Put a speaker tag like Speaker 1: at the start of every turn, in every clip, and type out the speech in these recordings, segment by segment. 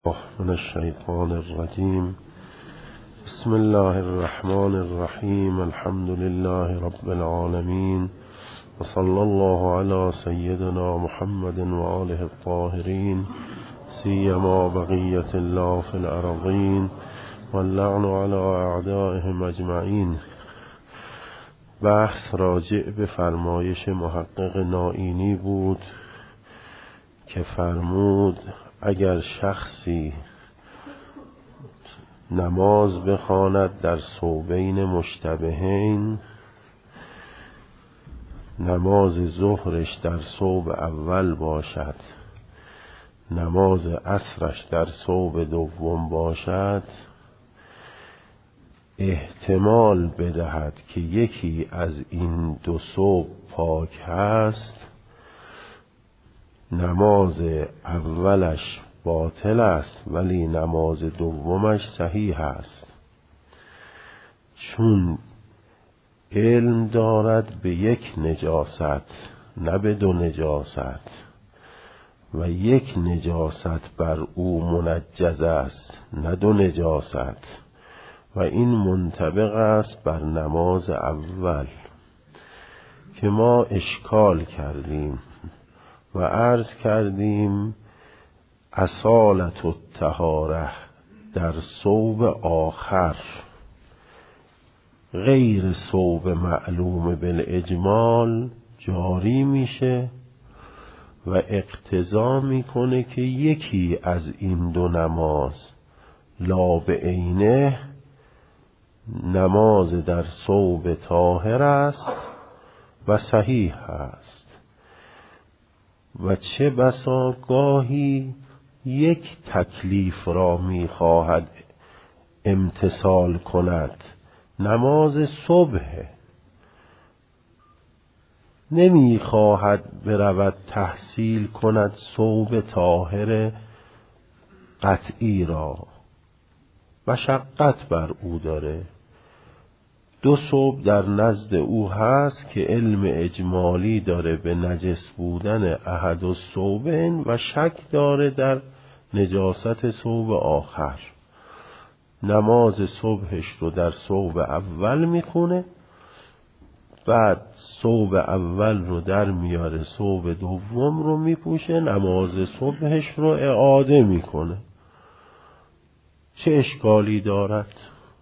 Speaker 1: من الشیطان الرجیم. بسم الله الرحمن الرحیم. الحمد لله رب العالمین و صلی الله علی سیدنا محمد و آله الطاهرین سیما بقیة الله فی الارضین و اللعن علی اعدائهم اجمعین. بحث راجع به فرمایش محقق نائینی بود که فرمود اگر شخصی نماز بخواند در صوبین مشتبهین، نماز ظهرش در صوب اول باشد، نماز عصرش در صوب دوم باشد، احتمال بدهد که یکی از این دو صوب پاک هست، نماز اولش باطل است ولی نماز دومش صحیح است، چون علم دارد به یک نجاست نه به دو نجاست و یک نجاست بر او منجز است نه دو نجاست و این منطبق است بر نماز اول که ما اشکال کردیم و عرض کردیم اصالت الطهاره در صوب آخر غیر صوب معلوم بالاجمال جاری میشه و اقتضا میکنه که یکی از این دو نماز لا بعینه نماز در صوب طاهر است و صحیح است و چه بسا گاهی یک تکلیف را میخواهد امتثال کند، نماز صبح نمیخواهد برود تحصیل کند صوب طاهر قطعی را، مشقت بر او داره. دو صوب در نزد او هست که علم اجمالی داره به نجس بودن احد الصوبین و شک داره در نجاست صوب آخر. نماز صبحش رو در صوب اول میخونه، بعد صوب اول رو در میاره، صوب دوم رو میپوشه، نماز صبحش رو اعاده میکنه. چه اشکالی دارد؟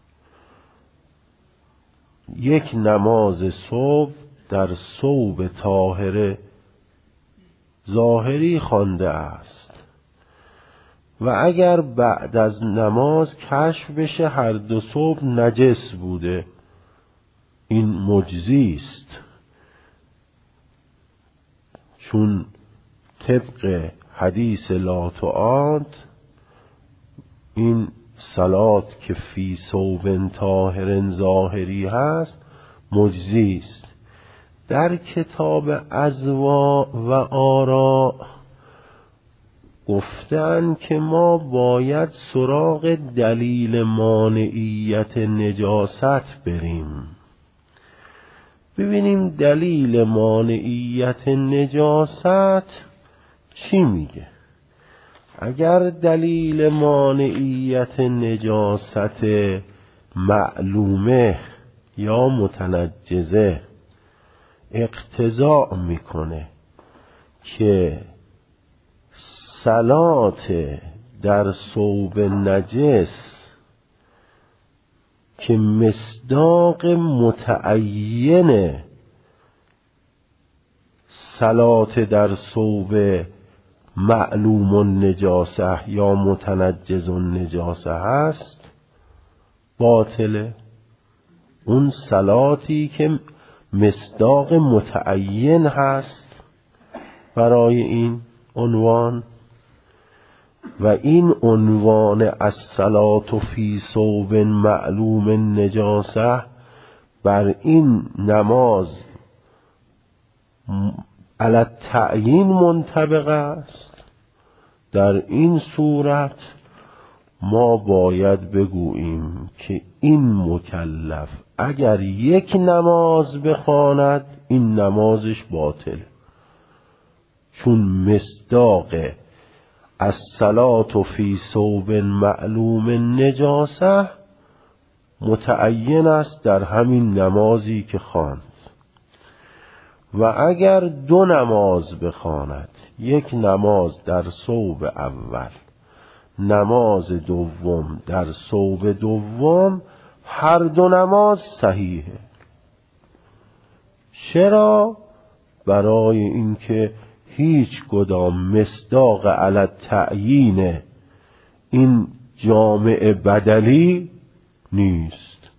Speaker 1: یک نماز صبح در صوب طاهر ظاهری خوانده است و اگر بعد از نماز کشف بشه هر دو صوب نجس بوده، این مجزی است، چون طبق حدیث لا تعاد این صلات که فی صوب طاهر ظاهری هست مجزی است. در کتاب ازوا و آرا گفتن که ما باید سراغ دلیل مانعیت نجاست بریم، ببینیم دلیل مانعیت نجاست چی میگه. اگر دلیل مانعیت نجاست معلومه یا متنجزه اقتضا میکنه که صلات در صوب نجس که مصداق متعین صلات در صوب معلوم النجاسه یا متنجز النجاسه هست باطله. اون صلاتی که مصداق متعین هست برای این عنوان و این عنوان الصلاة فی صوب معلوم النجاسه بر این نماز علی التعیین منطبق است. در این صورت ما باید بگوییم که این مکلف اگر یک نماز بخواند این نمازش باطل، چون مصداق الصلاة فی ثوب معلوم نجاسه متعین است در همین نمازی که خواند. و اگر دو نماز بخواند، یک نماز در ثوب اول، نماز دوم در ثوب دوم، هر دو نماز صحیحه. چرا؟ برای اینکه هیچ کدام مصداق علی تعیین این جامع بدلی نیست.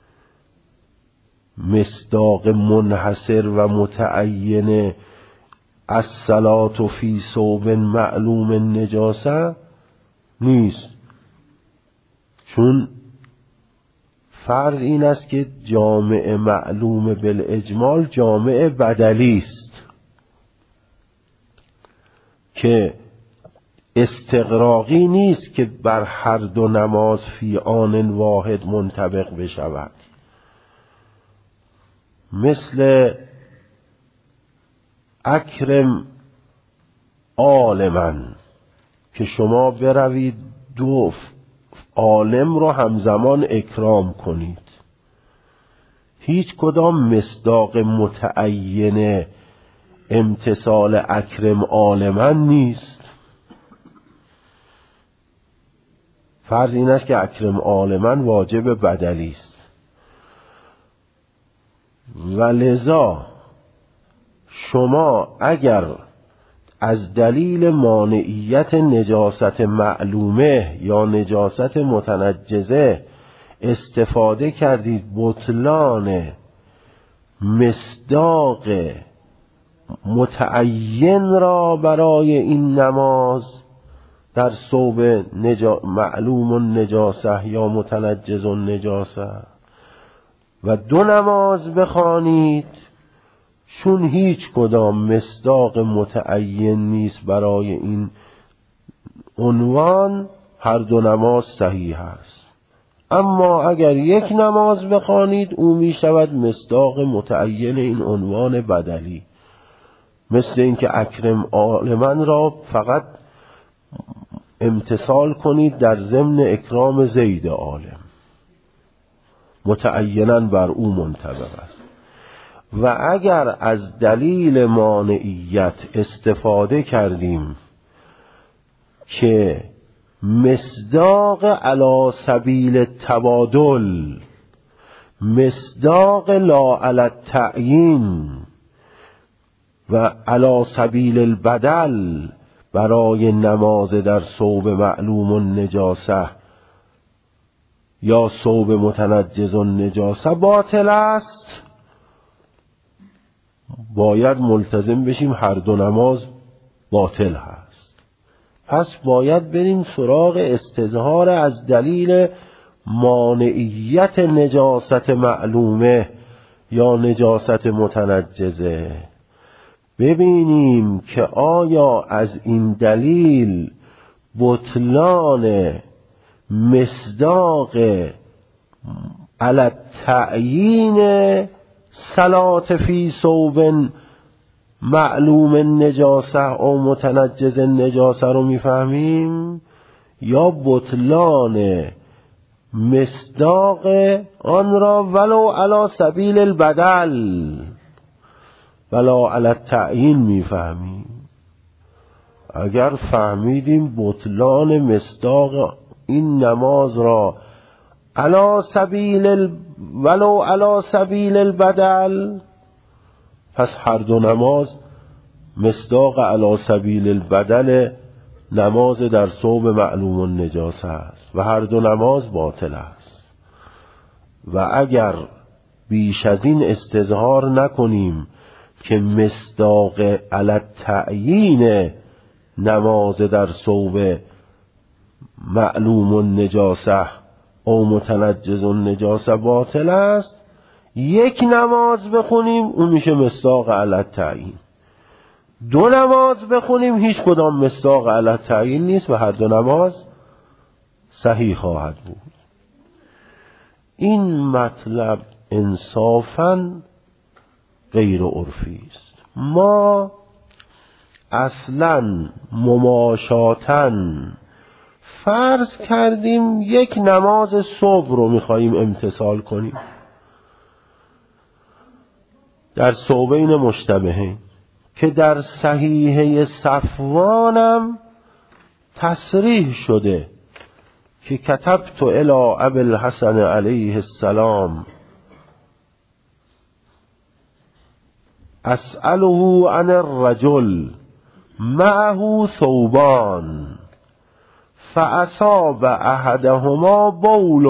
Speaker 1: مصداق منحصر و متعین الصلاة فی ثوب معلوم نجاسه نیست. چون فرض این است که جامع معلوم بالاجمال جامع بدلی است که استغراقی نیست که بر هر دو نماز فی آن واحد منطبق بشود. مثل اکرم عالما که شما بروید دو عالم رو همزمان اکرام کنید، هیچ کدام مصداق متعین امتثال اکرم عالما نیست. فرض این است که اکرم عالما واجب بدلی است و لذا شما اگر از دلیل مانعیت نجاست معلومه یا نجاست متنجزه استفاده کردید بطلان مصداق متعین را برای این نماز در ثوب معلوم النجاسه یا متنجز النجاسه و دو نماز بخوانید، چون هیچ کدام مصداق متعین نیست برای این عنوان، هر دو نماز صحیح است. اما اگر یک نماز بخوانید او می شود مصداق متعین این عنوان بدلی، مثل اینکه اکرم عالما را فقط امتثال کنید در ضمن اکرام زید عالم، متعینا بر او منطبق است. و اگر از دلیل مانعیت استفاده کردیم که مصداق علی سبیل تبادل، مصداق لا علی التعیین و علی سبیل البدل برای نماز در ثوب معلوم النجاسه یا ثوب متنجز النجاسه باطل است، باید ملتزم بشیم هر دو نماز باطل هست. پس باید بریم سراغ استظهار از دلیل مانعیت نجاست معلومه یا نجاست متنجزه، ببینیم که آیا از این دلیل بطلان مصداق علی التعیین صلاة فی ثوب معلوم النجاسه او متنجز النجاسه رو میفهمیم، یا بطلان مصداق آن را ولو علی سبیل البدل ولا علی التعیین میفهمیم. اگر فهمیدیم بطلان مصداق این نماز را علی سبیل ولو علی سبیل البدل، پس هر دو نماز مصداق علی سبیل البدل نماز در ثوب معلوم النجاسه است و هر دو نماز باطل است. و اگر بیش از این استظهار نکنیم که مصداق علی التعیین نماز در ثوب معلوم النجاسه او متنجز النجاسه باطل است، یک نماز بخونیم اون میشه مصداق علی التعیین، دو نماز بخونیم هیچ کدام مصداق علی التعیین نیست و هر دو نماز صحیح خواهد بود. این مطلب انصافاً غیر عرفی است. ما اصلا مماشاتن فرض کردیم یک نماز صبح رو میخواییم امتثال کنیم در صوبین مشتبهین که در صحیحه صفوانم تصریح شده که کتبت الی ابی الحسن علیه السلام اسأله عن الرجل معه ثوبان فاصاب احدهما بول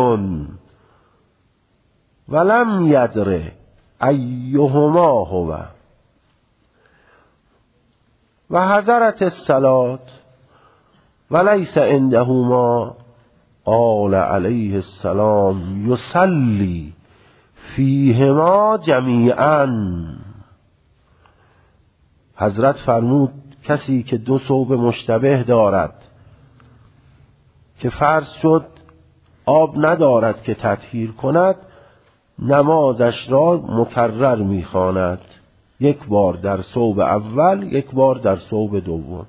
Speaker 1: ولم يدر ایهما هو و حضرت الصلاة وليس عنده ما قال علیه السلام یصلی فیهما جمیعا. حضرت فرمود کسی که دو ثوب مشتبه دارد که فرض شد آب ندارد که تطهیر کند نمازش را مکرر می‌خواند، یک بار در ثوب اول یک بار در ثوب دوم.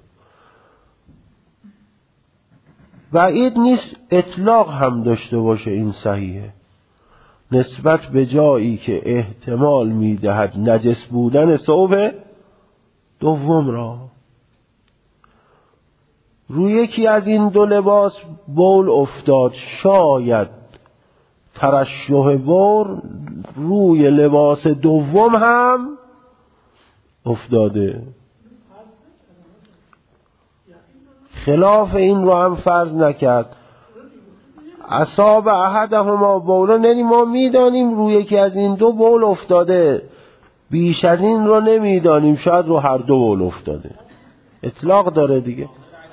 Speaker 1: بعید نیست اطلاق هم داشته باشه این صحیحه نسبت به جایی که احتمال میدهد نجس بودن ثوب دوم را. روی یکی از این دو لباس بول افتاد، شاید ترشح بول روی لباس دوم هم افتاده. خلاف این رو هم فرض نکرد. اصاب احدهما بولن، یعنی ما میدانیم روی یکی از این دو بول افتاده، بیش از این رو نمیدانیم، شاید رو هر دو بول افتاده. اطلاق داره دیگه.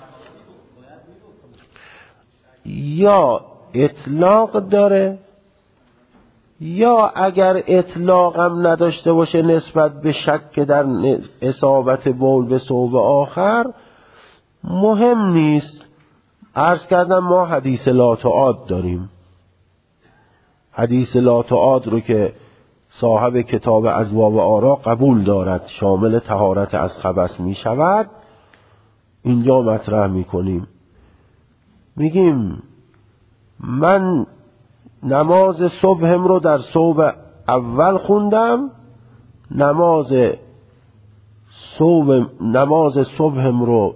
Speaker 1: یا اطلاق داره یا اگر اطلاق هم نداشته باشه نسبت به شک در اصابت بول به ثوب آخر مهم نیست. عرض کردم ما حدیث لا تعاد داریم. حدیث لا تعاد رو که صاحب کتاب ازواج و آرا قبول دارد شامل طهارت از خبث می شود، اینجا مطرح می کنیم. میگیم من نماز صبحم رو در صبح اول خوندم، نماز صبحم رو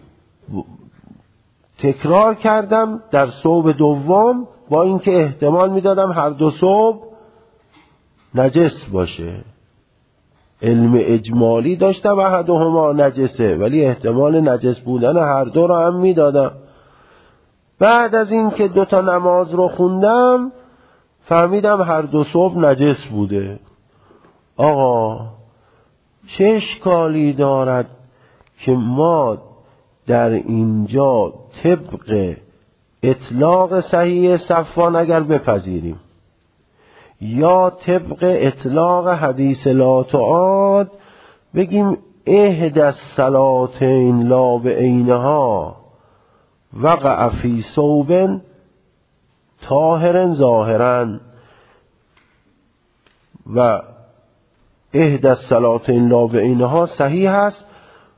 Speaker 1: تکرار کردم در صبح دوم، با اینکه احتمال میدادم هر دو صبح نجس باشه. علم اجمالی داشتم احدهما نجسه، ولی احتمال نجس بودن هر دو رو هم میدادم. بعد از این که دوتا نماز رو خوندم فهمیدم هر دو صبح نجس بوده. آقا چه اشکالی دارد که ما در اینجا طبق اطلاق صحیح صفوان اگر بپذیریم یا طبق اطلاق حدیث لا تعاد بگیم احدی الصلاتین لا بعینها وقع فی ثوب طاهر ظاهرا و احدی الصلاتین لا بعینها صحیح است.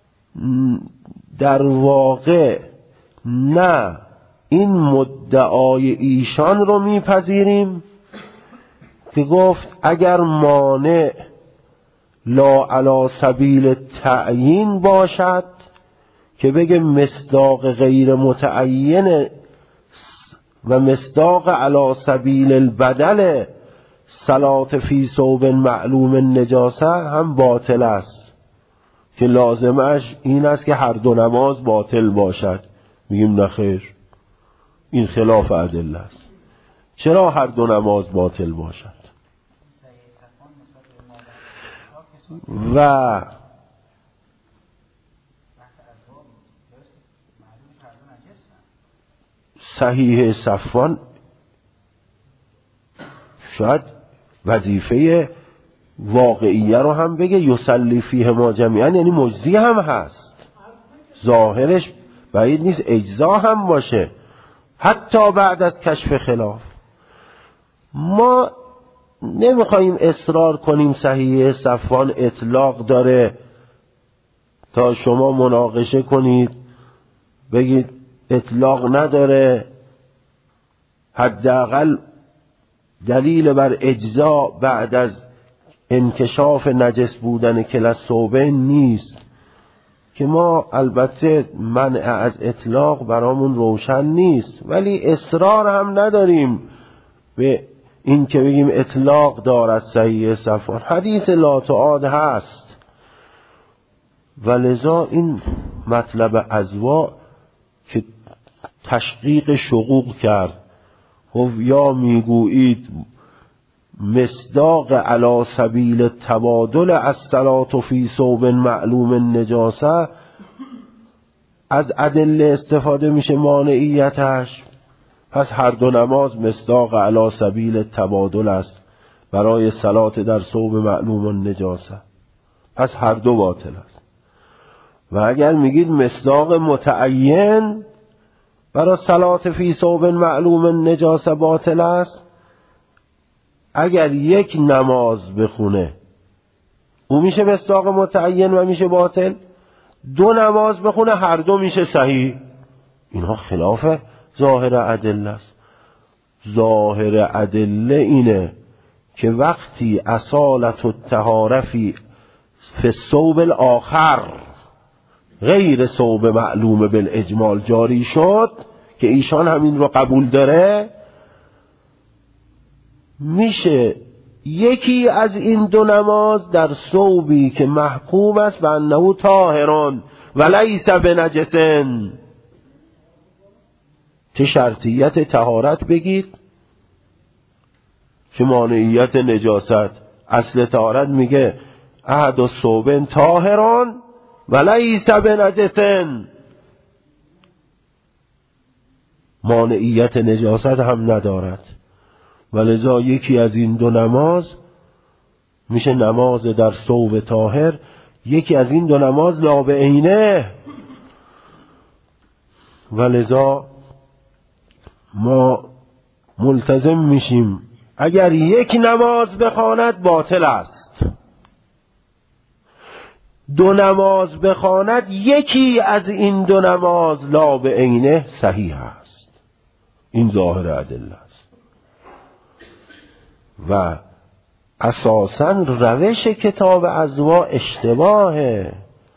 Speaker 1: در واقع نه این مدعای ایشان رو میپذیریم که گفت اگر مانع لا علی سبیل تعیین باشد که بگه مصداق غیر متعین و مصداق علی سبیل البدل صلات فی ثوب معلوم نجاسه هم باطل است که لازمش این است که هر دو نماز باطل باشد. میگیم نخیر، این خلاف ادله است. چرا هر دو نماز باطل باشد؟ و صحیح صفوان شاید وظیفه واقعیه رو هم بگه یصلی فیهما جمیعا، یعنی مجزی هم هست، ظاهرش بعید نیست اجزا هم باشه حتی بعد از کشف خلاف. ما نمیخواییم اصرار کنیم صحیح صفوان اطلاق داره تا شما مناقشه کنید بگید اطلاق نداره، حداقل دلیل بر اجزا بعد از انکشاف نجس بودن کلا الثوبین نیست، که ما البته منع از اطلاق برامون روشن نیست، ولی اصرار هم نداریم به این که بگیم اطلاق دارد صحیح صفوان. حدیث لا تعاد هست، ولذا این مطلب ازوا که تشقیق شقوق کرد، خب یا میگویید مصداق علی سبیل التبادل الصلاة فی ثوب معلوم النجاسه، از ادله استفاده میشه مانعیتش، پس هر دو نماز مصداق علی سبیل التبادل است برای صلات در ثوب معلوم النجاسه، پس هر دو باطل است. و اگر میگید مصداق متعین برای صلات فی ثوب معلوم النجاسه باطل است، اگر یک نماز بخونه او میشه مصداق متعین و میشه باطل، دو نماز بخونه هر دو میشه صحیح. اینها خلاف ظاهر ادله است. ظاهر ادله اینه که وقتی اصالت الطهاره فی الثوب الاخر غیر ثوب معلوم بالاجمال جاری شد، که ایشان همین رو قبول داره، میشه یکی از این دو نماز در ثوبی که محکوم است به انه طاهرون و لیس بنجسن. چه شرطیت طهارت بگید، چه مانعیت نجاست. اصل طهارت میگه احد الثوبین طاهرون و لیس بنجسن، مانعیت نجاست هم ندارد. ولذا یکی از این دو نماز میشه نماز در ثوب طاهر، یکی از این دو نماز لا بعینه. ولذا ما ملتزم میشیم اگر یک نماز بخواند باطل است، دو نماز بخواند یکی از این دو نماز لا بعینه صحیح است. این ظاهر ادله است. و اساساً روش کتاب ازوا اشتباهه،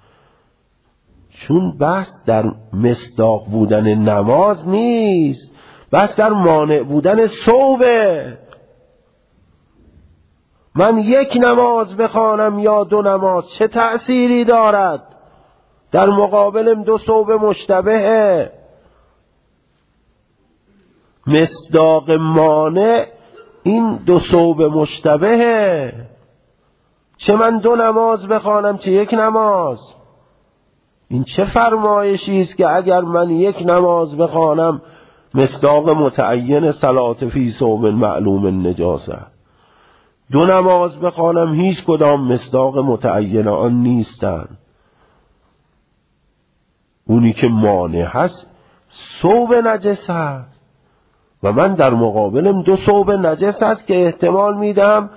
Speaker 1: چون بحث در مصداق بودن نماز نیست، بحث در مانع بودن ثوبه. من یک نماز بخوانم یا دو نماز چه تأثیری دارد؟ در مقابلم دو ثوب مشتبهه. مصداق مانع این دو ثوب مشتبهه، چه من دو نماز بخوانم چه یک نماز. این چه فرمایشی است که اگر من یک نماز بخوانم مصداق متعین صلات فی ثوب معلوم النجاسه، دو نماز بخوانم هیچ کدام مصداق متعین آن نیستند. اونی که مانع هست ثوب نجس هست و من در مقابلم دو ثوب نجس هست که احتمال میدم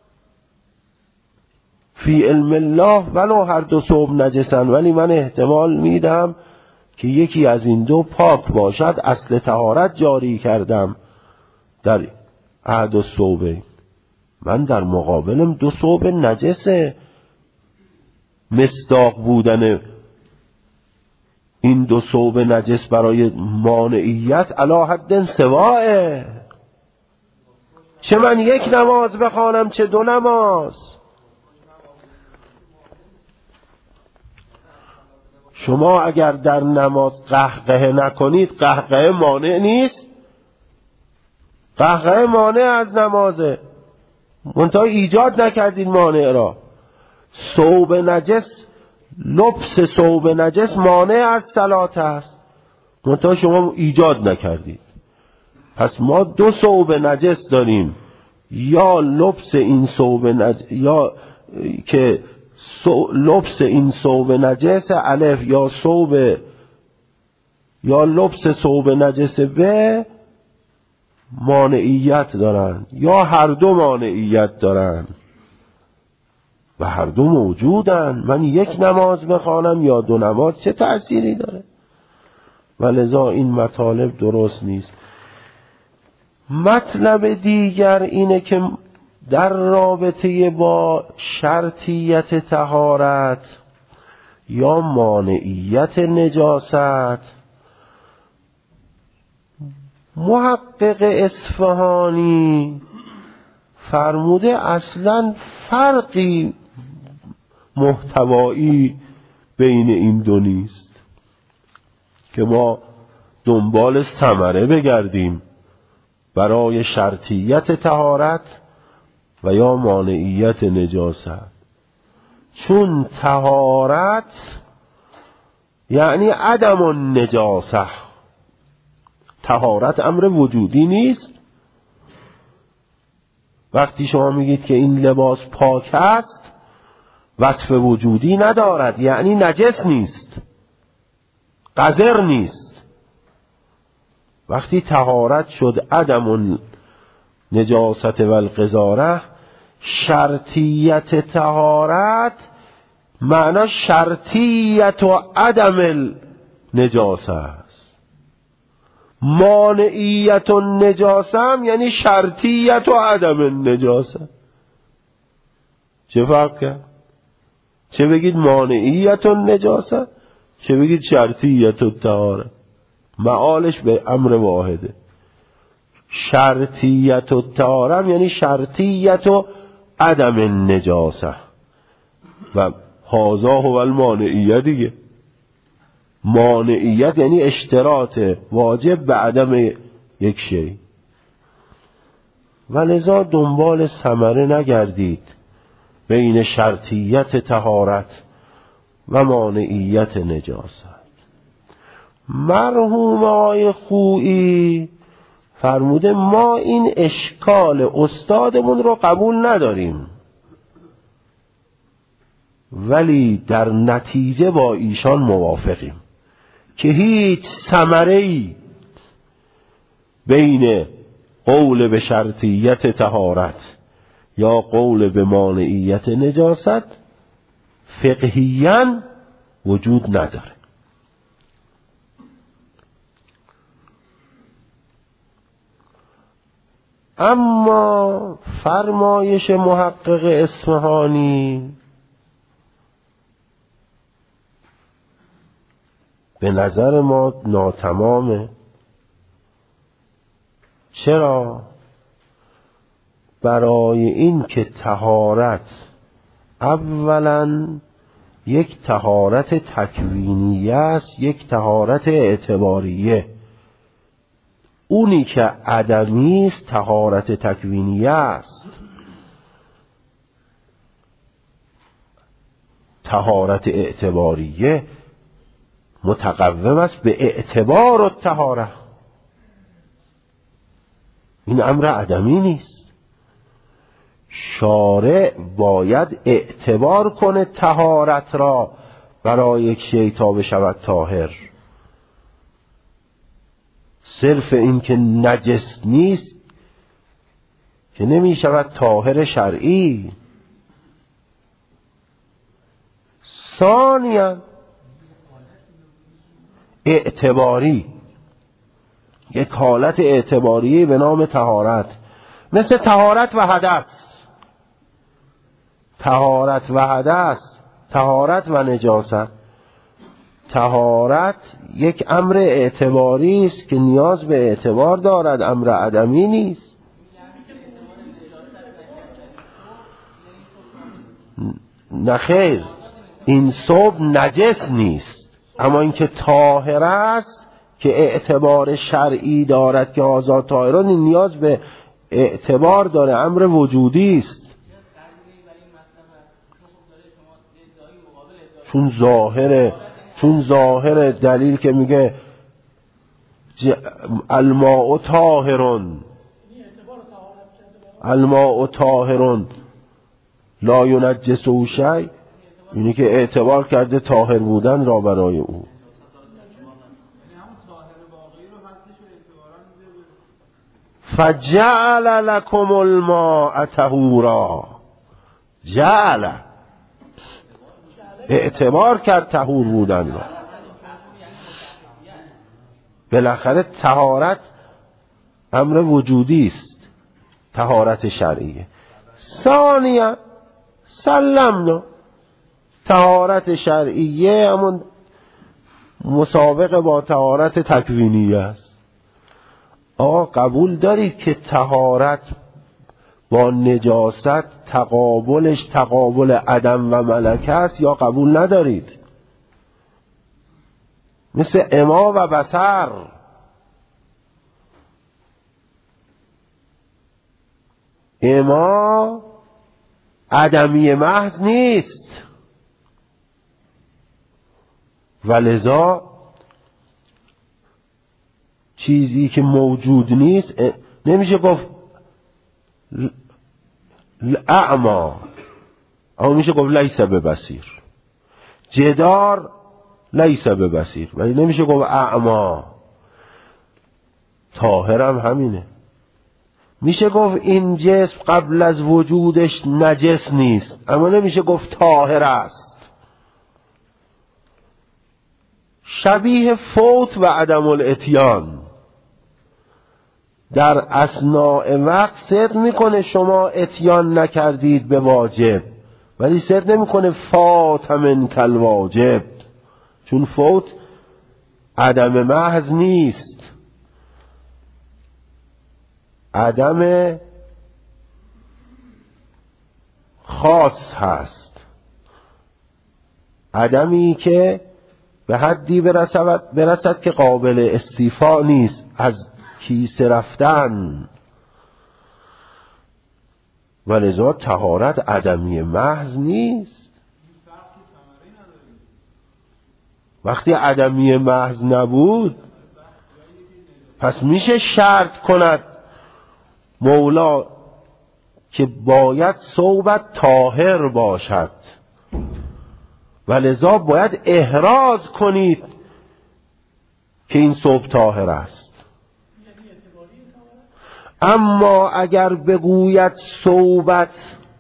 Speaker 1: فی علم الله ولو هر دو ثوب نجسن، ولی من احتمال میدم که یکی از این دو پاک باشد، اصل طهارت جاری کردم در احد الثوبین. من در مقابلم دو ثوب نجسه، مصداق بودن این دو ثوب نجس برای مانعیت علی حد سواء. چه من یک نماز بخوانم چه دو نماز. شما اگر در نماز قهقه نکنید قهقه مانع نیست؟ قهقه مانع از نمازه، منتها ایجاد نکردید مانع را. ثوب نجس، لبس ثوب نجس مانع از صلات است، منتها شما ایجاد نکردید. پس ما دو ثوب نجس داریم، یا لبس این ثوب نجس، یا که لبس این ثوب نجس الف، یا ثوب یا لبس ثوب نجس ب مانعیت دارن، یا هر دو مانعیت دارن. و هر دو موجودن. من یک نماز بخوانم یا دو نماز چه تأثیری داره؟ ولذا این مطالب درست نیست. مطلب دیگر اینه که در رابطه با شرطیت طهارت یا مانعیت نجاست، محقق اصفهانی فرموده اصلا فرقی محتوایی بین این دو نیست که ما دنبال ثمره بگردیم برای شرطیت طهارت و یا مانعیت نجاست. چون طهارت یعنی عدم النجاسه، طهارت امر وجودی نیست. وقتی شما میگید که این لباس پاک است، وصف وجودی ندارد، یعنی نجس نیست، قذر نیست. وقتی طهارت شد عدم نجاست و القذاره، شرطیت طهارت معنی شرطیت و عدم نجاست است. مانعیت و نجاست هم یعنی شرطیت و عدم نجاست. چه فرق کرد؟ چه بگید مانعیت و نجاست، چه بگید شرطیت و طهارت، معالش به امر واحده. شرطیت و طهارت یعنی شرطیت و عدم نجاسه و هذا هو المانعیت دیگه. مانعیت یعنی اشتراط واجب به عدم یک شی. ولذا دنبال ثمره نگردید بین شرطیت طهارت و مانعیت نجاست. مرحوم آقای خویی فرموده ما این اشکال استادمون رو قبول نداریم، ولی در نتیجه با ایشان موافقیم که هیچ ثمره‌ای بین قول به شرطیت طهارت یا قول به مانعیت نجاست فقهیاً وجود نداره. اما فرمایش محقق اصفهانی به نظر ما ناتمامه. چرا؟ برای این که طهارت اولا یک طهارت تکوینیه است، یک طهارت اعتباریه. اونی که عدمی است طهارت تکوینیه است. طهارت اعتباریه متقوم است به اعتبار الطهاره. این امر عدمی نیست. شارع باید اعتبار کنه طهارت را برای یک شیء تا بشود طاهر. صرف این که نجس نیست که نمی شود طاهر شرعی. ثانیاً اعتباری، یک حالت اعتباری به نام طهارت، مثل طهارت و حدث. طهارت و حدث، طهارت و نجاست. طهارت یک امر اعتباری است که نیاز به اعتبار دارد، امر عدمی نیست. نخیر، این ثوب نجس نیست، اما اینکه طاهر است که اعتبار شرعی دارد که آزاد طاهران، این نیاز به اعتبار داره، امر وجودی است. چون ظاهر دلیل که میگه الماء طاهرون، الماء طاهرون لا ینجسه شیء، اینی که اعتبار کرده طاهر بودن را برای او. فجعل لكم الماء طهورا. جعل اعتبار کرد طهور بودن را. بالاخره طهارت امر وجودی است، طهارت شرعیه. ثانیا سلمنا، طهارت شرعیه همون مسابقه با طهارت تکوینیه است. آقا قبول دارید که طهارت با نجاست تقابلش تقابل عدم و ملکه است یا قبول ندارید؟ مثل اما و بصر. اما عدمی محض نیست و لذا چیزی که موجود نیست نمیشه گفت اعما، اما میشه گفت لیس ببصیر. جدار لیس ببصیر ولی نمیشه گفت اعما. طاهرم همینه، میشه گفت این جسم قبل از وجودش نجس نیست اما نمیشه گفت طاهر است. شبیه فوت و عدم الاتیان. در اثناء وقت صدق میکنه شما اتیان نکردید به واجب، ولی صدق نمیکنه فات من کل واجب، چون فوت عدم محض نیست، عدم خاص هست، عدمی که به حدی برسد که قابل استیفا نیست، از کیسه رفتن. ولذا طهارت عدمی محض نیست. وقتی عدمی محض نبود پس میشه شرط کند مولا که باید ثوبت طاهر باشد، ولذا باید احراز کنید که این ثوب طاهر است. اما اگر بگوید ثوبت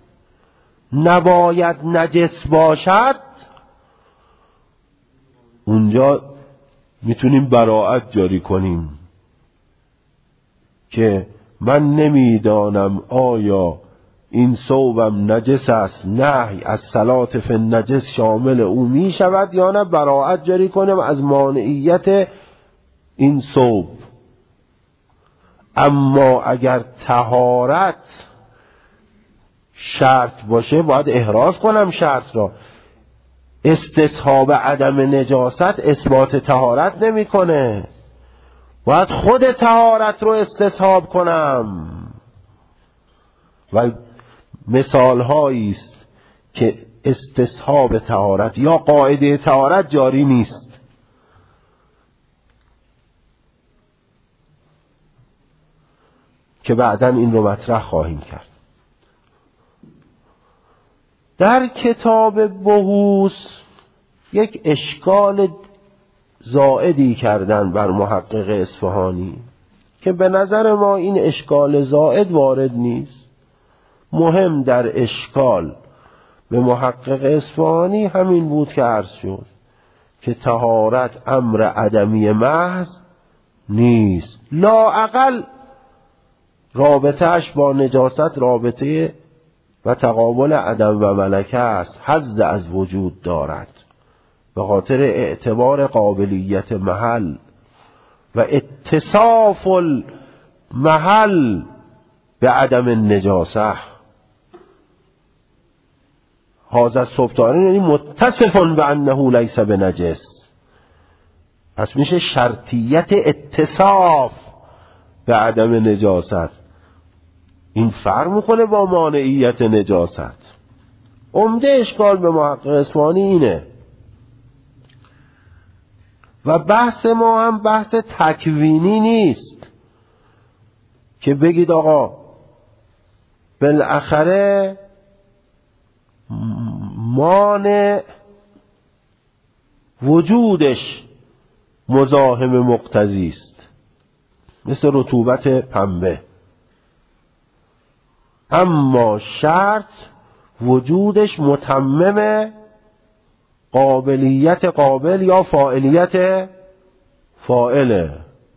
Speaker 1: نباید نجس باشد، اونجا میتونیم براءت جاری کنیم که من نمیدانم آیا این ثوبم نجس است، نهی از صلات فی النجس شامل او می شود یا نه. براءت جاری کنیم از مانعیت این ثوب. اما اگر طهارت شرط باشه باید احراز کنم شرط را. استصحاب عدم نجاست اثبات طهارت نمیکنه، باید خود طهارت رو استصحاب کنم. و مثال هایی است که استصحاب طهارت یا قاعده طهارت جاری نیست. که بعداً این رو مطرح خواهیم کرد. در کتاب بحوث یک اشکال زائدی کردن بر محقق اصفهانی که به نظر ما این اشکال زائد وارد نیست. مهم در اشکال به محقق اصفهانی همین بود که عرض شد که طهارت امر عدمی محض نیست، لااقل رابطهش با نجاست رابطه و تقابل عدم و ملکه است، حظ از وجود دارد به خاطر اعتبار قابلیت محل و اتصاف المحل به عدم النجاسه. هذا السبطان یعنی متصف بانه لیس بنجس، پس میشه شرطیت اتصاف به عدم نجاست. این فرق میکنه با مانعیت نجاست. عمده اشکال به محقق اصفهانی اینه. و بحث ما هم بحث تکوینی نیست که بگید آقا بالاخره مانع وجودش مزاحم مقتضی است، مثل رطوبت پنبه، اما شرط وجودش متمم قابلیت قابل یا فاعلیت فاعله.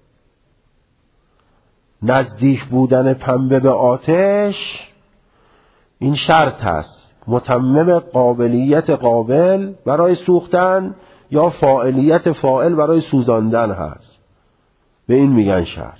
Speaker 1: نزدیک بودن پنبه به آتش این شرط است، متمم قابلیت قابل برای سوختن یا فاعلیت فاعل برای سوزاندن هست، به این میگن شرط.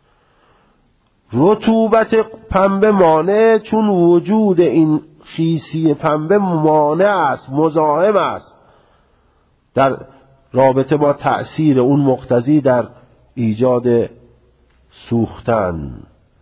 Speaker 1: رطوبت پنبه مانع، چون وجود این خیسی پنبه مانع است، مزاحم است در رابطه با تأثیر اون مقتضی در ایجاد سوختن.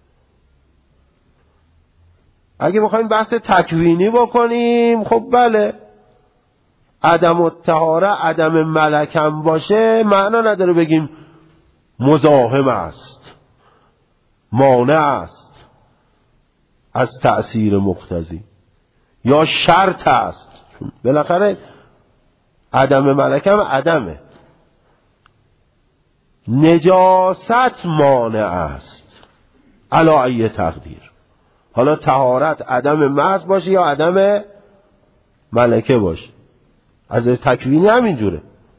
Speaker 1: اگه بخوایم بحث تکوینی بکنیم، خب بله، عدم الطهاره عدم ملکم باشه معنا نداره بگیم مزاحم است، مانع است از تأثیر مقتضی یا شرط است. بالاخره عدم ملکم عدمه. نجاست مانع است علی ای تقدیر. حالا طهارت عدم محض باشه یا عدم ملکه باشه، از تکوینی همینجوره.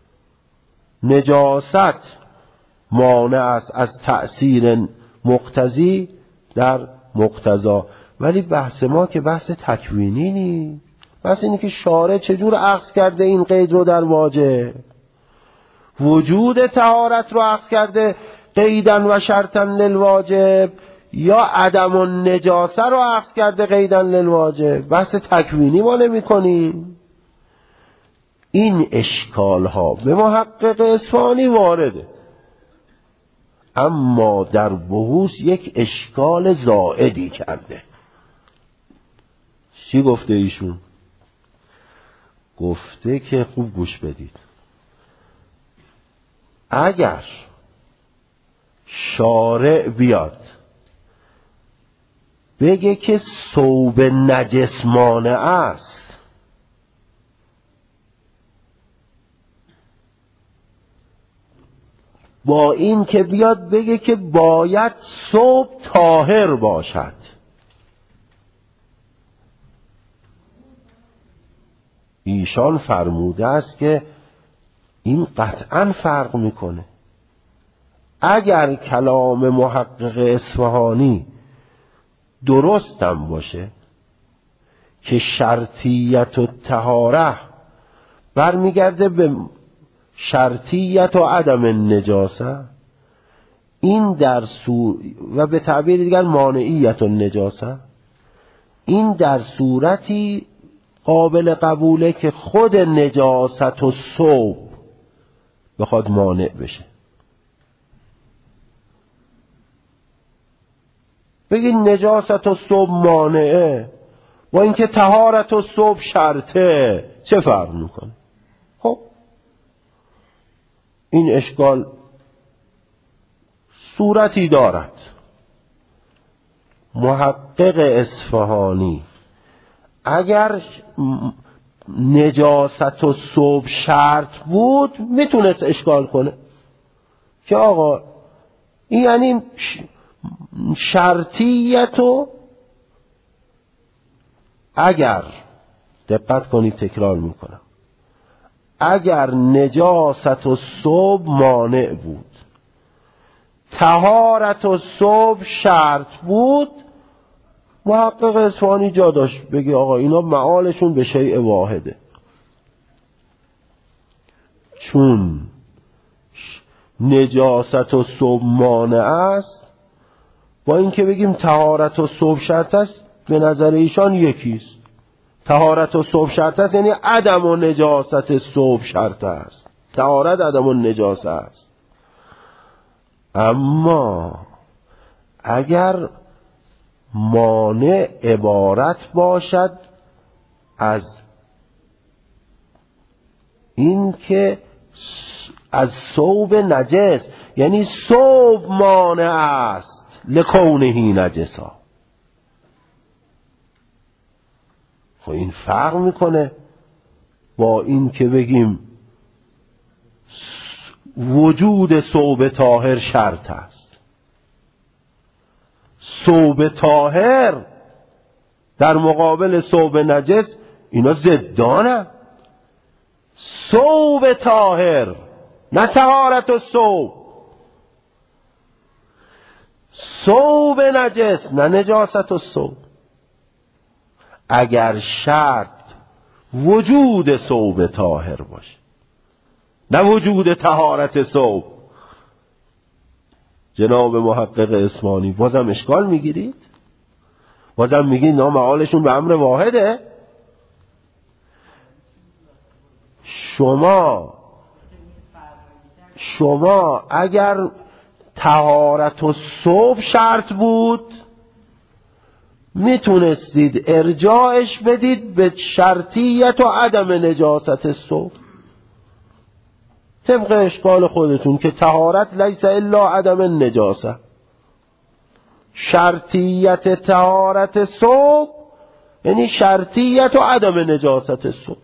Speaker 1: نجاست مانع است از تأثیر مقتضی در مقتضا. ولی بحث ما که بحث تکوینی نیست، بحث اینه که شارع چجور اخذ کرده این قید رو در واجب. وجود طهارت رو اخذ کرده قیدن و شرطن للواجب یا عدم النجاسه رو اخذ کرده قیدن للواجب. بحث تکوینی ما نمی کنیم. این اشکال ها به محقق اصفهانی وارده، اما در بحوث یک اشکال زائدی کرده. چی گفته ایشون؟ گفته که خوب گوش بدید، اگر شارع بیاد بگه که ثوب نجس مانع است، با این که بیاد بگه که باید ثوب طاهر باشد، ایشان فرموده است که این قطعا فرق میکنه. اگر کلام محقق اصفهانی درستم باشه که شرطیت و طهاره برمیگرده به شرطیت و عدم النجاسه، این در و به تعبیر دیگر مانعیت و نجاسه، این در صورتی قابل قبوله که خود نجاست و ثوب بخواد مانع بشه. بگین نجاست و ثوب مانعه با اینکه طهارت و ثوب شرطه، چه فرق میکنه؟ خب این اشکال صورتی دارد. محقق اصفهانی اگر نجاست و ثوب شرط بود میتونست اشکال کنه که آقا این یعنی شرطیت و اگر، دقت کنید تکرار میکنم، اگر نجاست و ثوب مانع بود، طهارت و ثوب شرط بود، محقق اصفهانی جا داشت بگی آقا اینا معالشون به شیء واحده. چون نجاست و ثوب مانع است با اینکه بگیم طهارت و ثوب شرط است، به نظر ایشان یکیست. طهارت و ثوب شرط است یعنی عدم و نجاست ثوب شرط است، طهارت عدم و نجاست است. اما اگر مانع عبارت باشد از این که از ثوب نجس، یعنی ثوب مانع است لکونه نجسا، خب این فرق میکنه با این که بگیم وجود ثوب طاهر شرط است. ثوب طاهر در مقابل ثوب نجس اینا ضدانه. ثوب طاهر، نه طهارت الثوب. ثوب نجس، نه نجاست الثوب. اگر شرط وجود ثوب طاهر باشه، نه وجود طهارت ثوب، جناب محقق اصفهانی بازم اشکال میگیرید؟ بازم میگید نامعالشون به امر واحده؟ شما اگر طهارت الثوب شرط بود میتونستید ارجاعش بدید به شرطیت و عدم نجاست الثوب، طبق اشکال خودتون که طهارت لیس الا عدم النجاسه. شرطیت طهارت ثوب یعنی شرطیت و عدم نجاست ثوب،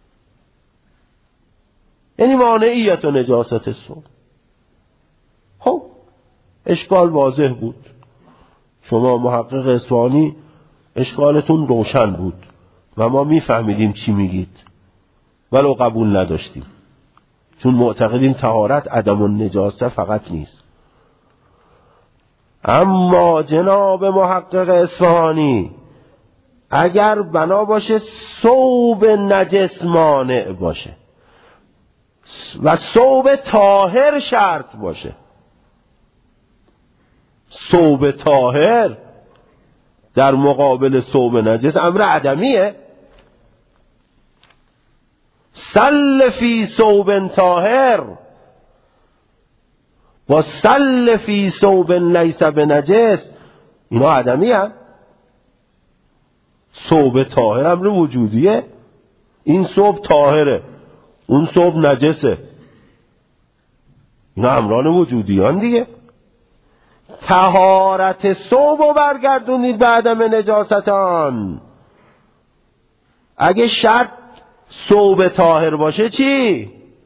Speaker 1: یعنی مانعیت و نجاست ثوب. خب اشکال واضح بود. شما محقق اصفهانی اشکالتون روشن بود و ما میفهمیدیم چی میگید، ولو قبول نداشتیم، چون معتقدیم طهارت عدم النجاسه فقط نیست. اما جناب محقق اصفهانی اگر بنا باشه ثوب نجس مانع باشه و ثوب طاهر شرط باشه، ثوب طاهر در مقابل ثوب نجس امر عدمیه. سل فی ثوب طاهر و سل فی ثوب لیس بنجس، اینا عدمیه. ثوب طاهر امر وجودیه، این ثوب طاهره اون ثوب نجسه، اینا امران وجودیان دیگه. طهارت ثوب رو برگردونید به عدم نجاست آن. اگه شرط ثوب طاهر باشه چی؟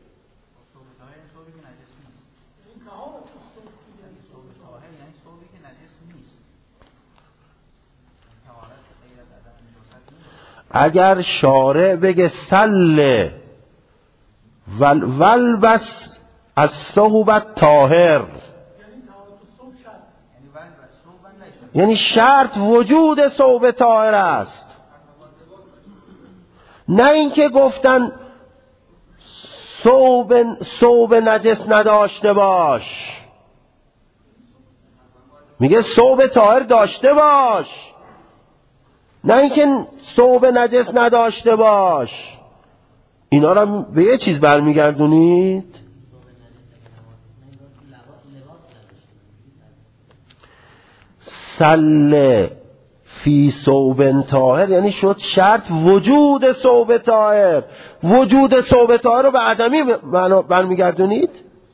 Speaker 1: اگر شارع بگه سل والبس از ثوب طاهر، یعنی شرط وجود ثوب طاهر است، نه اینکه گفتن ثوب نجس نداشته باش، میگه ثوب طاهر داشته باش، نه اینکه ثوب نجس نداشته باش. اینا را به یه چیز برمیگردونید. سل فی ثوب طاهر یعنی شد شرط وجود ثوب طاهر. وجود ثوب طاهر رو به عدمی برمیگردونید.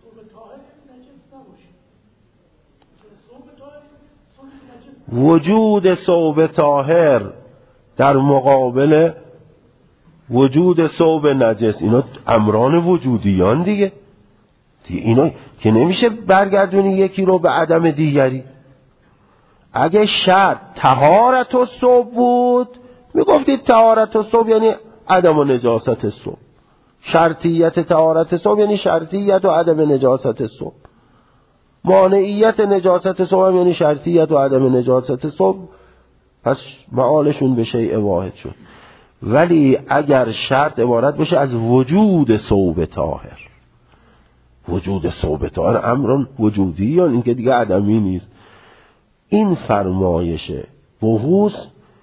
Speaker 1: وجود ثوب طاهر در مقابل وجود ثوب نجس، اینا امران وجودیان دیگه. اینا که نمیشه برگردونی یکی رو به عدم دیگری. اگه شرط طهارت الثوب بود میگفتید طهارت الثوب یعنی عدم و نجاست الثوب، شرطیت طهارت الثوب یعنی شرطیت و عدم نجاست الثوب، مانعیت نجاست الثوب یعنی شرطیت و عدم نجاست الثوب. پس معالشون به شیء واحد شد. ولی اگر شرط عبارت باشه از وجود ثوب طاهر، وجود ثوب طاهر امران وجودی یا این که دیگه عدمی نیست، این فرمایش بحوث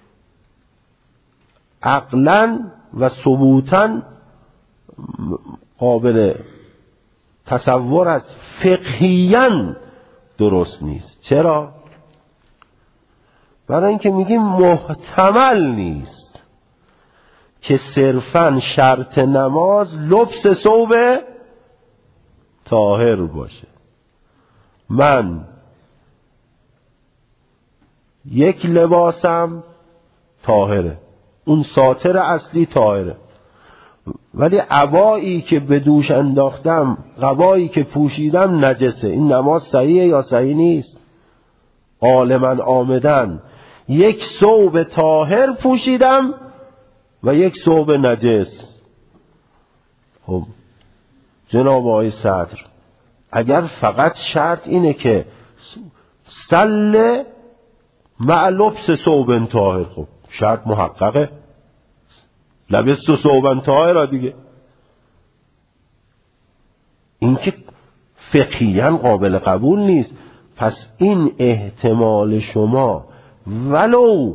Speaker 1: عقلاً و ثبوتاً قابل تصور است، فقهیاً درست نیست. چرا؟ برای اینکه میگیم محتمل نیست که صرفاً شرط نماز لبس ثوب طاهر باشه. من یک لباسم طاهره، اون ساتر اصلی طاهره، ولی عبایی که به دوش انداختم، قبایی که پوشیدم نجسه. این نماز صحیحه یا صحیح نیست؟ عالماً آمدن یک ثوب طاهر پوشیدم و یک ثوب نجس. خب جناب آقای صدر، اگر فقط شرط اینه که سل مع لبس ثوب طاهر، خب شرط محققه، لبست ثوب طاهر دیگه. این که فقهیاً قابل قبول نیست. پس این احتمال شما ولو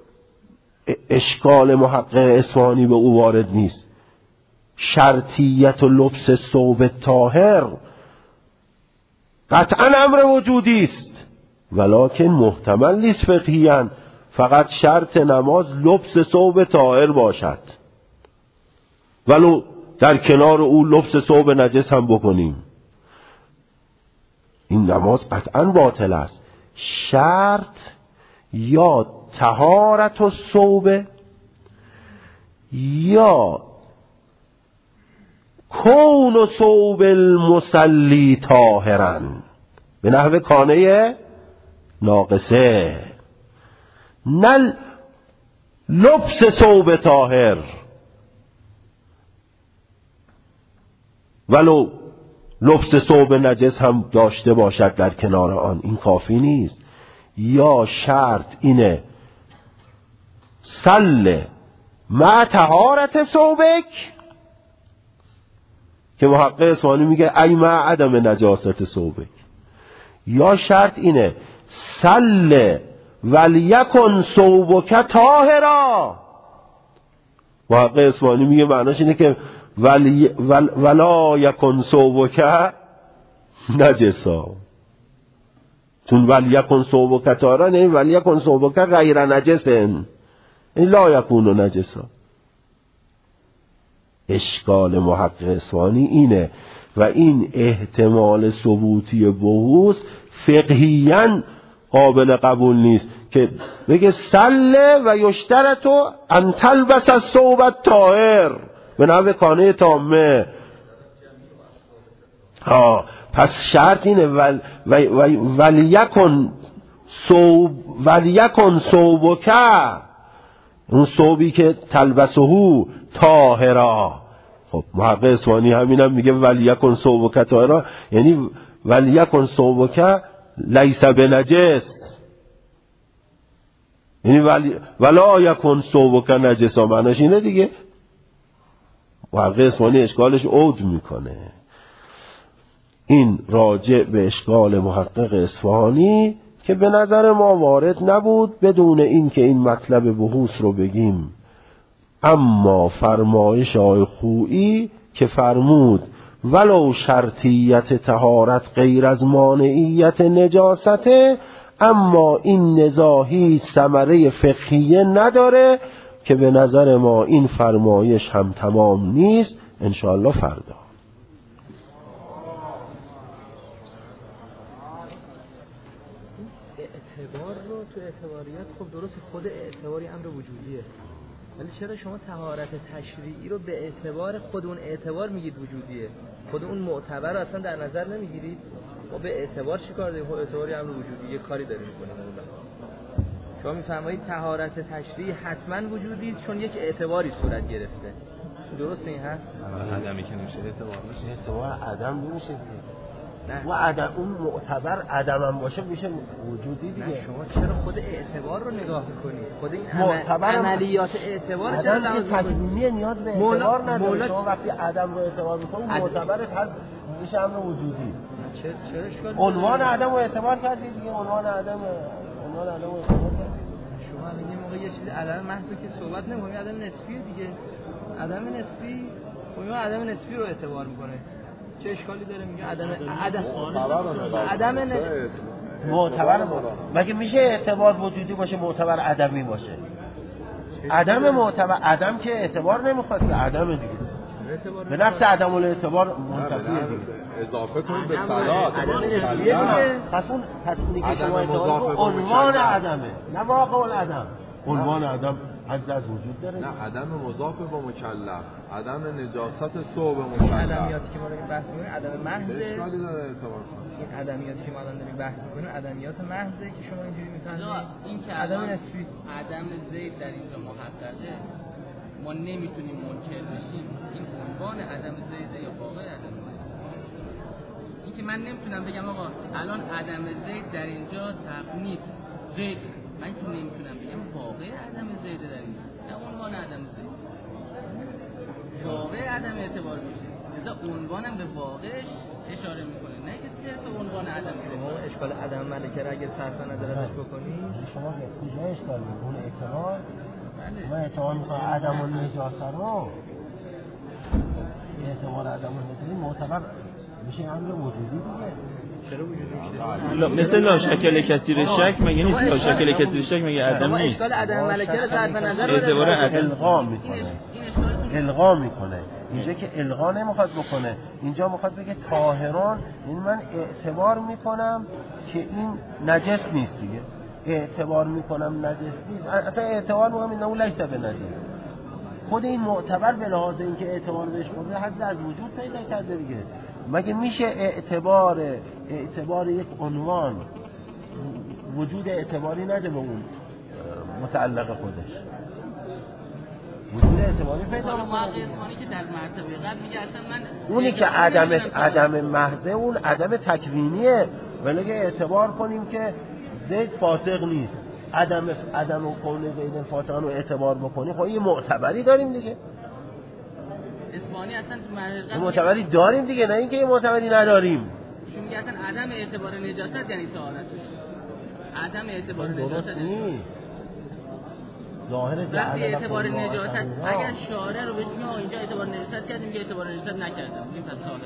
Speaker 1: اشکال محقق اصفهانی به او وارد نیست، شرطیت و لبس ثوب طاهر قطعا امر وجودی است، ولکن محتمل نیست فقهیاً فقط شرط نماز لبس ثوب طاهر باشد، ولو در کنار او لبس ثوب نجس هم بکنیم، این نماز قطعا باطل است. شرط یا طهارت و ثوب یا کون و ثوب المصلی طاهرا به نحو کانه ناقصه، نه لبس ثوب طاهر ولو لبس ثوب نجس هم داشته باشد در کنار آن، این کافی نیست. یا شرط اینه سل مع طهارت ثوبک که محقق اصفهانی میگه ای مع عدم نجاست ثوبک، یا شرط اینه سل ولیکن ثوبک طاهرا، محقق اصفهانی میگه معناش اینه که ولا یکن ثوبک نجسا، چون ولیکن ثوبک طاهرا نه ولیکن ثوبک غیر نجسن، این لا یکون نجسا. اشکال محقق اصفهانی اینه و این احتمال ثبوتی بحوث فقهیاً قابل قبول نیست که بگه سله و یشترطو ان تلبس الثوب الطاهر به نحو کانه تامه. پس شرط اینه ولیکن ثوبک، اون ثوبی که تلبسهو طاهرا. خب محقق اصفهانی همینم میگه ولیکن ثوبک طاهرا، یعنی ولیکن ثوبک لیس بنجس، یعنی ولا یکن ثوبک نجسا، معناش اینه دیگه. محقق اصفهانی اشکالش عود میکنه. این راجع به اشکال محقق اصفهانی که به نظر ما وارد نبود بدون این که این مطلب بحوث رو بگیم. اما فرمایش آقای خویی که فرمود ولو شرطیت طهارت غیر از مانعیت نجاسته، اما این نزاهی ثمره فقهیه نداره، که به نظر ما این فرمایش هم تمام نیست. انشاءالله فردا
Speaker 2: اعتبار رو تو اعتباریات خب درست خود اعتباری امر وجودیه، ولی چرا شما طهارت تشریعی رو به اعتبار خود اون اعتبار میگید وجودیه؟ خود اون معتبر رو اصلا در نظر نمیگیرید؟ ما به اعتبار چی کار داریم؟ خب اعتباری امر وجودی، یه کاری داریم میکنیم. شما میفرمایید طهارت تشریعی حتما وجودی چون یک اعتباری صورت گرفته، درست این هست؟
Speaker 3: عدمی که نمیشه اعتبار میشه،
Speaker 1: اعتبار عدم نمیشه نه، و عدم اون معتبر عدم هم باشه میشه وجودی دیگه.
Speaker 2: نه شما چرا خود اعتبار رو نگاه میکنید؟ خود این عملیات اعتبار چرا
Speaker 1: لازم میشه؟ تکوینی نیاز به اعتبار نداره. شما وقتی عدم رو اعتبار میکنید معتبرت هست میشه امر وجودی.
Speaker 2: چرا اشکال
Speaker 1: عنوان عدم رو اعتبار کردید دیگه، عنوان عدم رو اعتبار کردید.
Speaker 2: شما میگید موقع یه چیز عدم محض که صحبت نمی‌کنید، عدم نسبی دیگه. عدم نسبی اون عدم نسبی رو اعتبار میکنه، چه اشکالی داره؟ میگه عدم
Speaker 1: معتبر مگه میشه اعتبار وجودی باشه معتبر عدمی باشه؟ عدم معتبر، عدم که اعتبار نمیخواد که عدم دیگه به نفس عدم الاعتبار منتفیه دیگه.
Speaker 3: اضافه کنید به صلات
Speaker 1: پس اونی که شما اعتبار عنوان عدمه، نه واقع العدم. عنوان عدم حد از وجود داره.
Speaker 3: نه عدم مضاف با مکلف، عدم نجاست ثوب مکلف.
Speaker 2: ادمیاتی که ما داریم بحث می‌کنیم عدم محض،
Speaker 3: اشکالی داره اعتبار کنید.
Speaker 2: این ادمیاتی که ما الان داریم بحث می‌کنیم ادمیات محضه که شما اینجوری می‌فهمید. این که عدم نسبی،
Speaker 4: عدم زید در اینجا محققه، ما نمیتونیم منکر بشیم، این عنوان عدم زید یا واقع عدم زید. این که من نمیتونم بگم آقا الان عدم زید در اینجا تقنیت زید، من که نمیتونم بگم واقع عدم زید در اینجا، نه عنوان عدم زید، واقع عدم اعتبار میشه. لذا عنوانم به واقعش اشاره میکنه، نه که صرف عنوان عدم زید.
Speaker 2: شما اشکال عدم ملکه را اگر صرف نظرش بکنی
Speaker 1: شما کجا اشکال میکنه؟ اعتبار
Speaker 4: بله.
Speaker 1: ما اعتبار میکنم عدم النجاسه رو، اعتبار عدم النجاسه معتبر میشه امر وجودی دیگه.
Speaker 2: چرا وجودی میشه؟
Speaker 5: مثل لا شکل کثیر شک مگه نیست؟ لا شکل کثیر شک مگه عدم نیست؟
Speaker 2: اشکال عدم ملکه را صرف نظر رو
Speaker 5: اعتبار عدم
Speaker 1: الغا میکنه، الغا میکنه. اینجا که الغا نمیخواد بکنه، اینجا میخواد بگه طاهران، این من اعتبار میکنم که این نجس نیست دیگه، اعتبار میکنم نجس نیست، اصلا اعتبار میکنم اینه لیس به نجس. خود این معتبر به لحاظ اینکه اعتبار بهش بوده حد از وجود پیدا کرده دیگه. مگه میشه اعتبار یک عنوان وجود اعتباری نده به اون متعلق خودش؟ وجود اعتباری پیدا میکنه.
Speaker 4: که در مرتبه قبل میگه اصلا من
Speaker 1: اونی که عدم محضه اون عدم تکوینیه، ولی اگه اعتبار کنیم که زید فاسق نیست، عدم و کون زید فاسق رو اعتبار بکنیم، خب یه معتبری داریم دیگه.
Speaker 4: اسمانی اصلا تو مرحله
Speaker 1: معتبری داریم دیگه، نه اینکه یه معتبری نداریم.
Speaker 4: چون میگه اصلا عدم اعتبار نجاست یعنی طهارت. عدم اعتبار نجاست
Speaker 1: نیست. ظاهر
Speaker 4: جعل اعتبار نجاست اگر شارع رو بهش میگه اینجا اعتبار نجاست کردیم، میگه اعتبار نجاست نکردم، این پس طاهر.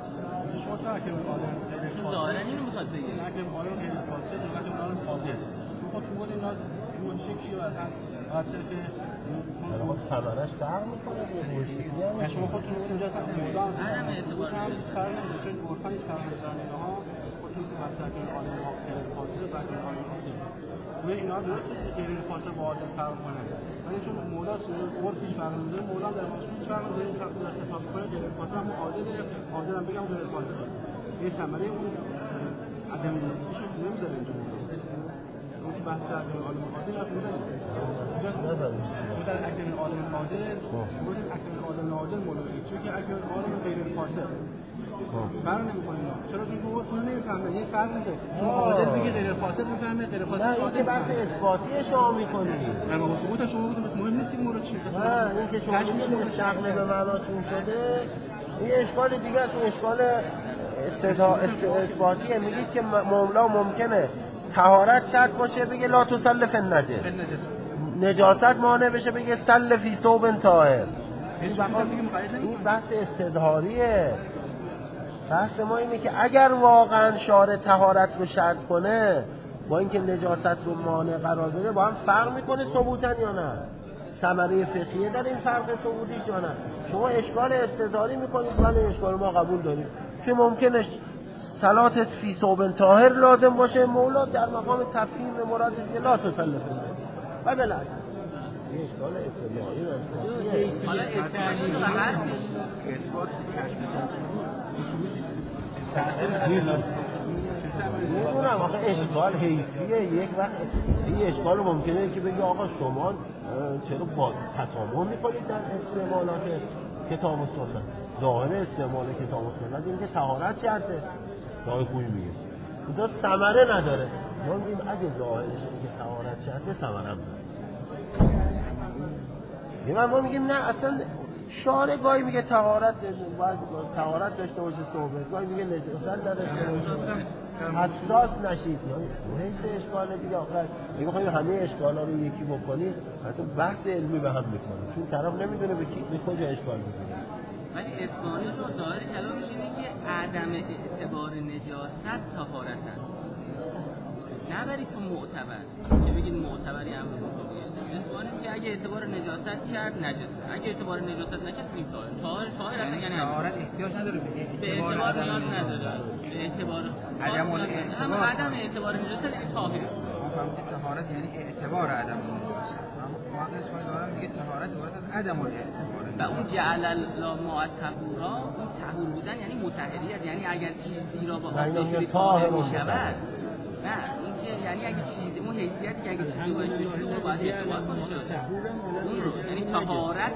Speaker 4: ظاهرا اینو میخواد بگه.
Speaker 6: اگر قانون غیر فاسد و قانون فاسد. خب تو بود اینا اون شکلی و اصلا حتی که
Speaker 1: خب ثمرش فرق میکنه دیگه.
Speaker 6: شما خودتون اونجا
Speaker 4: عدم اعتبار
Speaker 6: فرق نمیشه. چون عرفان سرمایه‌گذاری ها خودتون تو مسئله قانون غیر فاسد و قانون فاسد و اینا درسته که غیر فاسد با عادل فرق کنه، ولی چون مولا عرفش فرق می‌کنه، مولا در اصول فرق می‌کنه، این فرق در حساب کنه غیر فاسد هم عادل هم بگم غیر فاسد یه ثمره اون عدم نمیشه نمیذاره اینجا. اون که بحث عدم عالم عادل هست نداره. در عدم عالم عادل بودیم عدم عالم عادل مولانا، چون که عدم عالم غیر فاسد فرق نمی‌کنه. چرا چون اون اون نمی‌فهمه، یه فرق میشه. چون عادل میگه غیر فاسد می‌فهمه، غیر فاسد عادل.
Speaker 1: این بحث اثباتی شما می‌کنید.
Speaker 6: اما ثبوت شما بودم بس مهم نیست این مورد چیه.
Speaker 1: نه این که شما می‌گید شغله به معناتون شده، این اشکال دیگه است. اشکال اثباتیه. میگید که مولا ممکنه طهارت شرط باشه بگه لا تصل فی النجس، نجاست مانع بشه بگه صل فی ثوب طاهر. این بحث استظهاریه. بحث ما اینه که اگر واقعا شارع طهارت رو شرط کنه با اینکه نجاست رو مانع قرار بده، با هم فرق میکنه ثبوتن یا نه؟ ثمره فقهیه در این فرق ثبوتیش یا نه؟ شما اشکال استظهاری میکنید، ولی اشکال ما قبول داریم که ممکنه صلاتت فی ثوب طاهر لازم باشه، مولا در مقام تفهیم مراد لا تصل و بالعکس. این اشکال استظهاری است.
Speaker 4: حالا اثباتی و حرفش
Speaker 6: اثبات
Speaker 1: میدونم آخه اشکال حیثیه. یک وقت این اشکال ممکنه که بگی آقا شما چرا با تسامح میکنید در استعمالات کتاب و سنت؟ ظاهر استعمال کتاب و سنت این که طهارت شرطه، دای خوبی میگه خدا ثمره نداره. ما میگیم اگه ظاهرش این که طهارت شرطه ثمره هم داره. ما میگیم نه اصلا شارع گاهی میگه طهارت باید طهارت داشته باشه صحبت، گاهی میگه نجاست داشته باشه. حساس نشید حیث اشکال دیگه. آخر میگه خواهی همه اشکالا رو یکی بکنید، حتی بحث علمی به هم میکنه، چون طرف نمیدونه به کجا اشکال میکنه.
Speaker 4: ولی اسمانی رو ظاهر کلامش اینه که عدم اعتبار نجاست طهارت است، نه برای تو معتبر که بگید معتبری هم اسمانی میگه اگه اعتبار نجاست کرد نجاست، اگه اعتبار نجاست نکرد این طاهر اصلا یعنی
Speaker 2: طهارت احتیاج نداره
Speaker 4: به اعتبار نیاز نداره، به اعتبار عدم اعتبار نجاست یعنی طاهر.
Speaker 2: طهارت یعنی اعتبار عدم نجاست. ما اسمانی دارم میگه طهارت عبارت از عدم الاعتبار
Speaker 4: و اون جعل الله مع الطهورا، اون طهور بودن یعنی مطهریت، یعنی اگر چیزی را با آب بشوری طاهر میشود. نه این که یعنی اگه چیزی اون حیثیتی که اگه چیزی باشه بشوره باید اعتبار کنه اون رو یعنی طهارت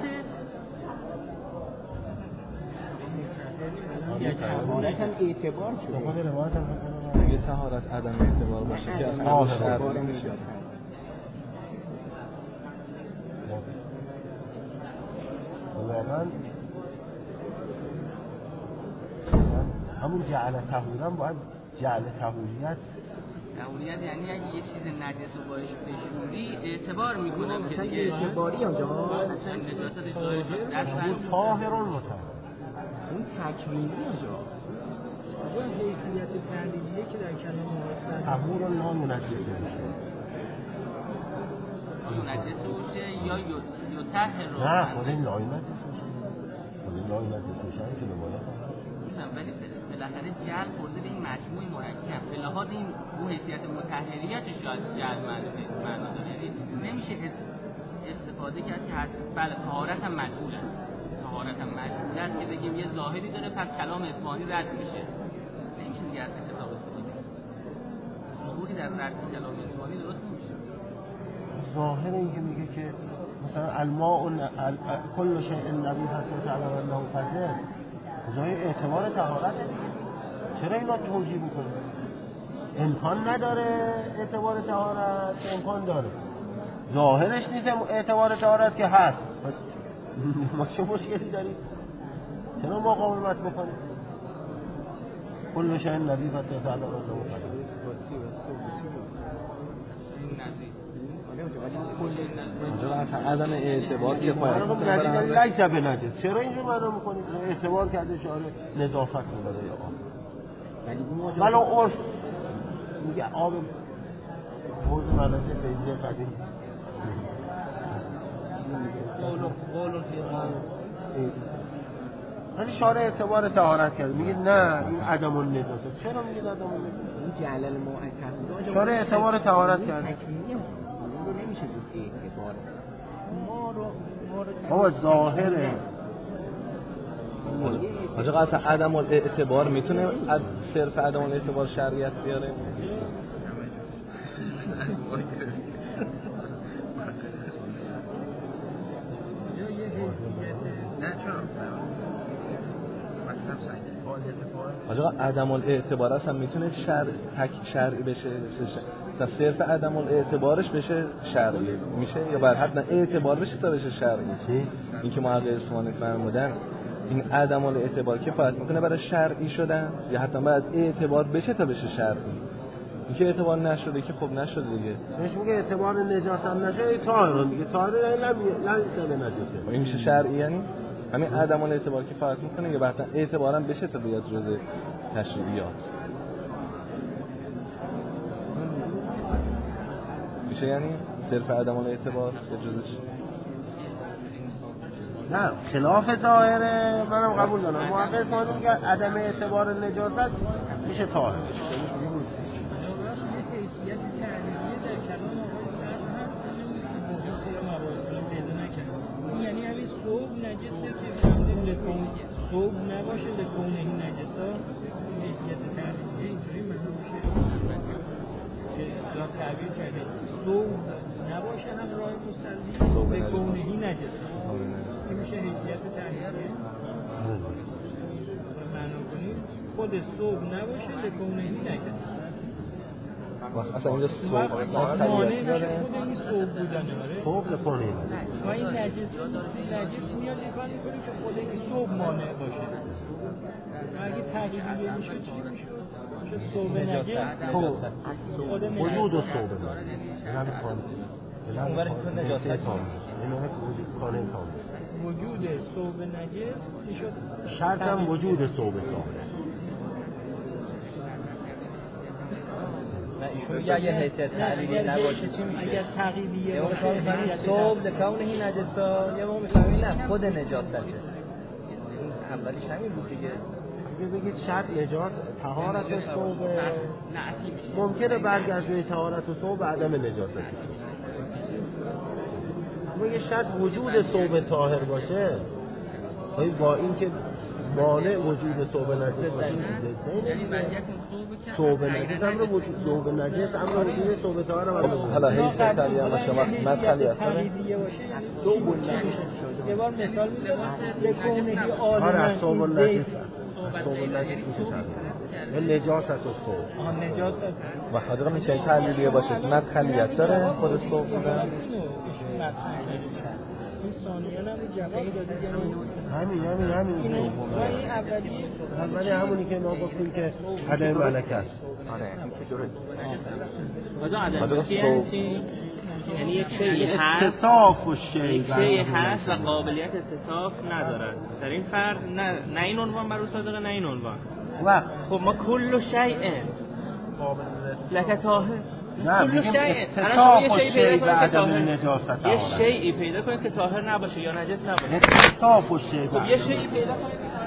Speaker 2: طهارت هم اعتبار شده.
Speaker 7: خود روایت هم اگه طهارت عدم اعتبار باشه که اصلا شرعی نمیشه.
Speaker 1: واقعا همون جعل طهورا باید جعل طهوریت
Speaker 4: یعنی اگه یه چیز نجس رو باش بشوری اعتبار میکنم که دیگه
Speaker 2: اعتباری آنجا
Speaker 4: اصلا نجاستش ظاهر شد دست
Speaker 1: اون طاهرون مطهر
Speaker 2: اون تکوینی آنجا
Speaker 6: حیثیت تعلیلیه که در کلام مفصل
Speaker 1: طهور لا منجسه میشه
Speaker 4: منجس باشه یا یطهر رو
Speaker 1: نه خود این لا منجس میشه خود این لا منجس میشه که نمایه
Speaker 4: ولی بالاخره جعل خورده به این مجموع مرکب به لحاظ این اون حیثیت مطهریتش شاید جعل معنا داره یعنی نمیشه استفاده کرد که بله طهارت هم مجهول است طهارت هم مجهول است که بگیم یه ظاهری داره پس کلام اصفهانی رد میشه نمیشه دیگه از کتاب استفاده ظهوری در رد کلام اصفهانی درست نمیشه
Speaker 1: ظاهر این که میگه که مثلا الماء کل شیء نبی حتی تعلم الله فضل جای اعتبار طهارت چرا اینا توجیه میکنه؟ امکان نداره اعتبار طهارت امکان داره ظاهرش نیست اعتبار طهارت که هست پس ما چه مشکلی داریم؟ چرا مقاومت بکنیم؟ کل شیء نبی حتی تعلم الله فضل
Speaker 7: اونجا اصلا عدم اعتبار که
Speaker 1: باید لیس به نجس چرا اینجور معنا میکنید اعتبار کرده شعار نظافت می‌بره آقا ولی عرف میگه آب حوض مدرسه فیضیه قدیم قولو ولی شعار اعتبار طهارت کرده میگه نه این عدم النجاست چرا میگه عدم النجاست
Speaker 2: این جعل الماء
Speaker 1: شعار اعتبار طهارت کرده
Speaker 2: رو نمیشه بود اعتبار
Speaker 1: بابا ظاهره
Speaker 7: آجا اصلا عدم الاعتبار میتونه صرف عدم الاعتبار شرعیت بیاره آجا عدم الاعتبار اصلا میتونه شرعی بشه تا صرف عدم الاعتبارش بشه شرعی میشه یا بر حد اعتبار بشه تا بشه شرعی این که محقق اصفهانی فرمودن این عدم الاعتبار کفایت میکنه برای شرعی شدن یا حتی باید اعتبار بشه تا بشه شرعی این که اعتبار نشده که خب نشده دیگه
Speaker 1: بهش میگه اعتبار نجاست نشه طاهرون دیگه طاهر نمیشه به نجاسه
Speaker 7: این میشه شرعی یعنی همین عدم الاعتبار کفایت میکنه یا بعدا اعتبارم بشه تا بیاد جزء تشریعیات میشه یعنی صرف عدم الاعتبار به جزء
Speaker 1: نه خلاف ظاهره منم قبول دارم محقق کنیم میگه عدم اعتبار نجاست میشه طاهر
Speaker 6: یعنی همین صوب نجسه که صوب نباشه لکونه این نجسا حیثیت تعبیریه اینطوری مطلوب میشه که را تعبیر کرده صوب نباشه هم راه مسلی لکونه این نجسا این میشه حیثیت تعبیریه معنا کنیم خود صوب نباشه لکونه این نجسا
Speaker 7: اصلا اینجا صوب
Speaker 6: مانع نشه خود این صوب بودنه
Speaker 1: صوب لکنه
Speaker 6: و این نجس میاد این کار میکنیم که خود این صوب مانع باشه اگه تغییری میشه چی میشه؟ صوب نجس
Speaker 1: وجود و صوب
Speaker 6: وجود صوب نجس میشد
Speaker 1: شرط هم وجود صوب طاهر
Speaker 2: ایشون اگه حیثیت تعلیلی نباشه چی میشه؟
Speaker 6: اگر تغییریه
Speaker 2: باشه صوب لکونه این نجسا یا ما میفهمیم نه خود نجاسته اولیش همین بود دیگه
Speaker 1: بگید شرط نجات طهارت صوب ممکنه برگرد روی طهارت صوب عدم نجاست میگه شرط وجود صوب طاهر باشه با این که مانع وجود ثوب نجس باشه
Speaker 4: یعنی وضعیت خوبه که
Speaker 1: ثوب نجس امر وجود ثوب نجس امر وجود ثوب طاهر هم
Speaker 7: حالا حیث تلیه هم باشه مدخلیت داره
Speaker 6: ثوب نجس یه بار مثال میزنم یک کهنگی عالم
Speaker 1: از ثوب نجس ثوب نجس میشه یا نجاست ثوب
Speaker 6: نجاست
Speaker 7: و حاضر میشه تلیه باشه مدخلیت داره خود ثوب بودن
Speaker 6: این ثانیان هم جوابی داده
Speaker 1: همین
Speaker 6: این
Speaker 1: اولی همونی که ما گفتیم که عدم ملکه است.
Speaker 7: آره این که درست
Speaker 4: عدم ملکه یعنی یک شیء هست
Speaker 1: اتصاف و شیء
Speaker 4: هست و قابلیت اتصاف ندارد. در این فرد نه این عنوان بر او صادقه نه این عنوان. خب ما کل شیء لک طاهر
Speaker 1: نه میگم اتصاف و شیء و عدم نجاست
Speaker 4: یه شیئی پیدا کنید که طاهر نباشه یا نجس نباشه.
Speaker 1: اتصاف و شیء
Speaker 4: خب یه شیئی پیدا کنید